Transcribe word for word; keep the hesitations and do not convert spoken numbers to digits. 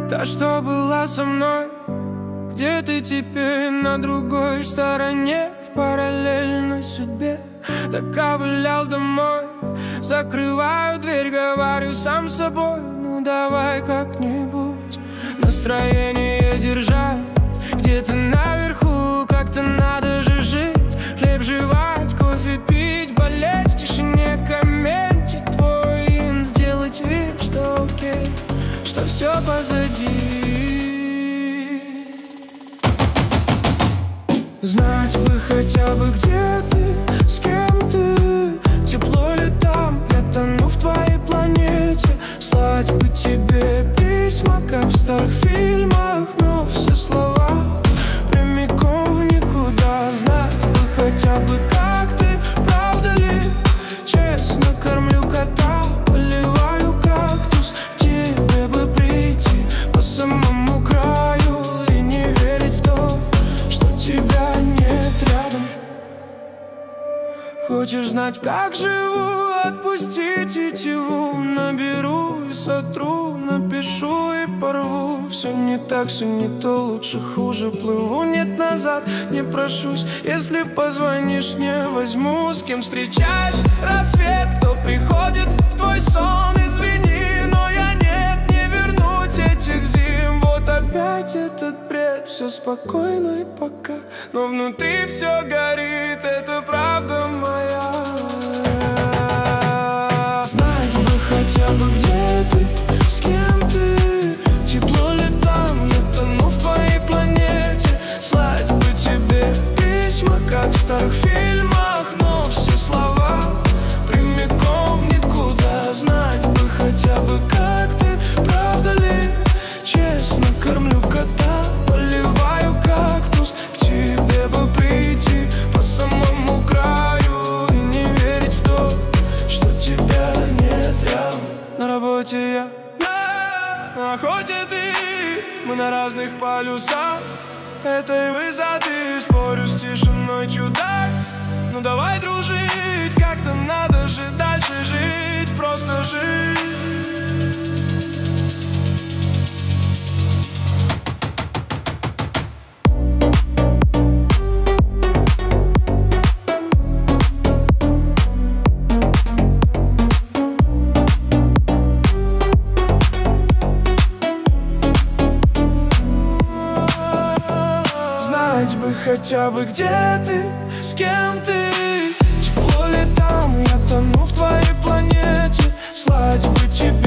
Та, что была со мной. Где ты теперь? На другой стороне, в параллельной судьбе. Доковылял домой, закрываю дверь, говорю сам с собой: ну давай как-нибудь настроение держать. Где-то наверху, как-то надо же жить. Хлеб жевать, кофе пить, болеть, в тишине комментить твой ин, сделать вид, что окей, что все позади. Знать бы хотя бы, где ты, с кем ты. Тепло ли там, я тону в твоей планете. Слать бы тебе письма, как в старых фильмах, но все слова прямиком в никуда. Знать бы хотя бы, как ты, правда ли. Честно кормлю кота, поливаю кактус. К тебе бы прийти по самому краю и не верить в то, что тебя нет рядом. Хочешь знать, как живу? Отпусти тетиву. Наберу и сотру, напишу и порву. Все не так, все не то, лучше хуже плыву. Нет, назад не прошусь. Если позвонишь, не возьму. С кем встречаешь рассвет, кто приходит в твой сон? Извини, но я нет, не вернуть этих зим. Вот опять этот бред, все спокойно и пока, но внутри все горит, это правда моя. Знать бы хотя бы, где ты, с кем ты. Тепло ли там, я тону в твоей планете. Слать бы тебе письма, как в старых фильмах, но все слова прямиком в никуда. Знать бы хотя бы, как ты, правда ли. Честно кормлю кота, поливаю кактус. К тебе бы прийти по самому краю и не верить в то, что тебя нет рядом. На работе я, на охоте ты. Мы на разных полюсах этой высоты. Спорю с тишиной, чудак. Ну давай дружить, как-то надо же дальше жить. Просто жить. Знать бы хотя бы, где ты, с кем ты. Тепло ли там, я тону в твоей планете. Слать бы тебе